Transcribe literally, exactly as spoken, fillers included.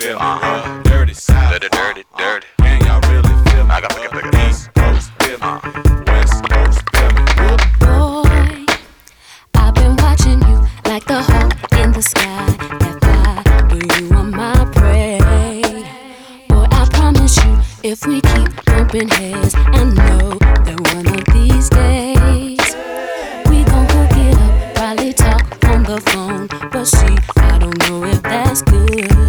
feel me? Uh-huh. Dirty South, dirty, dirty, dirty. Can y'all really feel me? I got to pick it. East Coast, feel me? West Coast, feel me? Boy, I've been watching you like the hawk in the sky that fly, but you are my prey. Boy, I promise you, if we keep bumping heads, I know that one of these days